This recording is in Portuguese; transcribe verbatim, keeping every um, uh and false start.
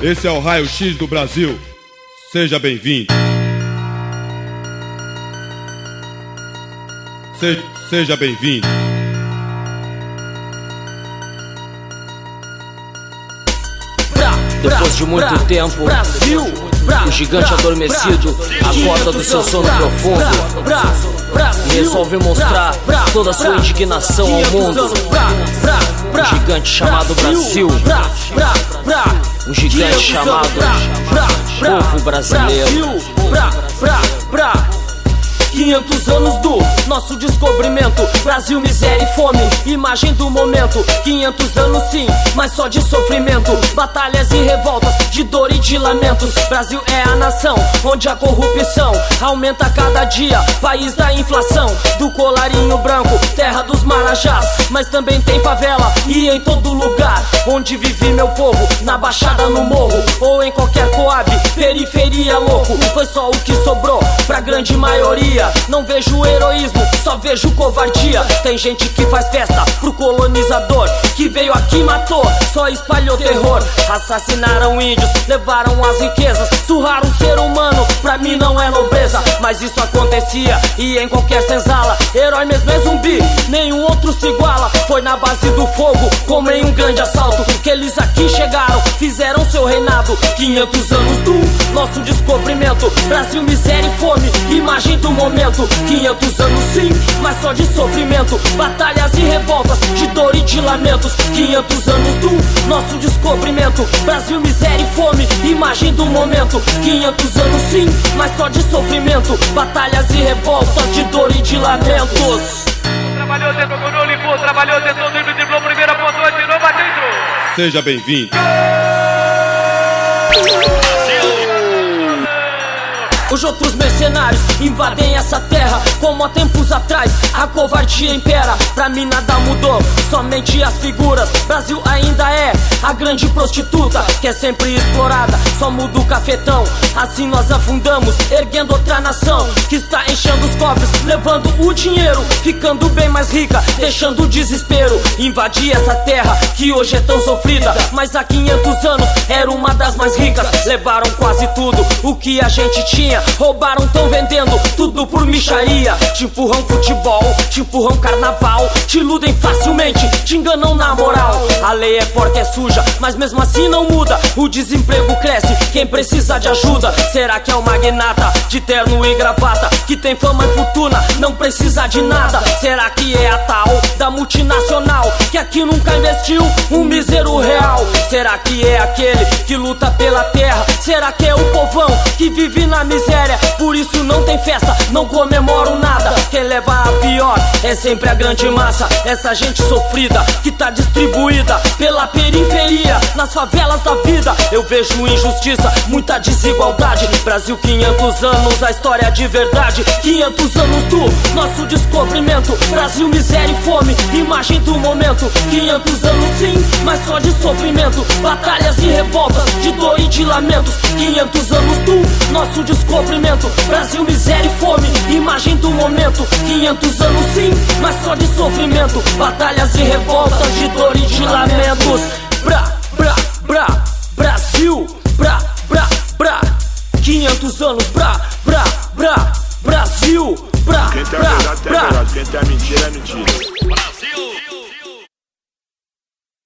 Esse é o Raio X do Brasil. Seja bem-vindo. Se, seja bem-vindo. Depois de muito tempo, o gigante adormecido acorda do seu sono profundo e resolve mostrar toda a sua indignação ao mundo. Um gigante chamado Brasil, um gigante chamado povo brasileiro. quinhentos anos do nosso descobrimento, Brasil, miséria e fome, imagem do momento. Quinhentos anos sim, mas só de sofrimento, batalhas e revoltas, de dor e de lamentos. Brasil é a nação onde a corrupção aumenta a cada dia, país da inflação, do colarinho branco, terra dos marajás. Mas também tem favela e em todo lugar onde vive meu povo, na baixada, no morro ou em qualquer coab, periferia louco. Foi só o que sobrou pra grande maioria. Não vejo heroísmo, só vejo covardia. Tem gente que faz festa pro colonizador que veio aqui e matou, só espalhou terror. Assassinaram índios, levaram as riquezas, surraram o ser humano, pra mim não é nobreza. Mas isso acontecia e em qualquer senzala, herói mesmo é zumbi, nenhum outro se iguala. Foi na base do fogo, como em um grande assalto, que eles aqui chegaram, fizeram seu reinado. Quinhentos anos do nosso descobrimento, Brasil, miséria e fome, imagem do momento. Quinhentos anos sim, mas só de sofrimento, batalhas e revoltas, de dor e de lamentos. Quinhentos anos do nosso descobrimento, Brasil, miséria e fome, imagem do momento. Quinhentos anos sim, mas só de sofrimento, batalhas e revoltas, de dor e de lamentos. Trabalhou, tentou, não limpou, trabalhou, tentou, driblou, primeira pontua, tirou, bateu. Seja bem-vindo. Os outros mercenários invadem essa terra, como há tempos atrás a covardia impera. Pra mim nada mudou, somente as figuras. Brasil ainda é a grande prostituta, que é sempre explorada, só muda o cafetão. Assim nós afundamos, erguendo outra nação que está enchendo os cofres, levando o dinheiro, ficando bem mais rica, deixando o desespero. Invadir essa terra que hoje é tão sofrida, mas há quinhentos anos era uma das mais ricas. Levaram quase tudo o que a gente tinha, roubaram, tão vendendo tudo por micharia. Te empurram futebol, te empurram carnaval, te iludem facilmente, te enganam na moral. A lei é porca, é suja, mas mesmo assim não muda. O desemprego cresce, quem precisa de ajuda? Será que é o magnata de terno e gravata, que tem fama e fortuna, não precisa de nada? Será que é a tal da multinacional, que aqui nunca investiu um mísero real? Será que é aquele que luta pela terra? Será que é o povão que vive na miséria? Por isso não tem festa, não comemoram nada. Quem leva a pior é sempre a grande massa, essa gente sofrida que tá distribuída pela periferia, nas favelas da vida. Eu vejo injustiça, muita desigualdade. Brasil, quinhentos anos, a história de verdade. Quinhentos anos do nosso descobrimento, Brasil, miséria e fome, imagem do momento. Quinhentos anos sim, mas só de sofrimento, batalhas e revoltas, de dor e de lamentos. Quinhentos anos do nosso descobrimento, Brasil, miséria e fome, imagem do momento. Quinhentos anos sim, mas só de sofrimento, batalhas e revoltas, de dor e de lamentos.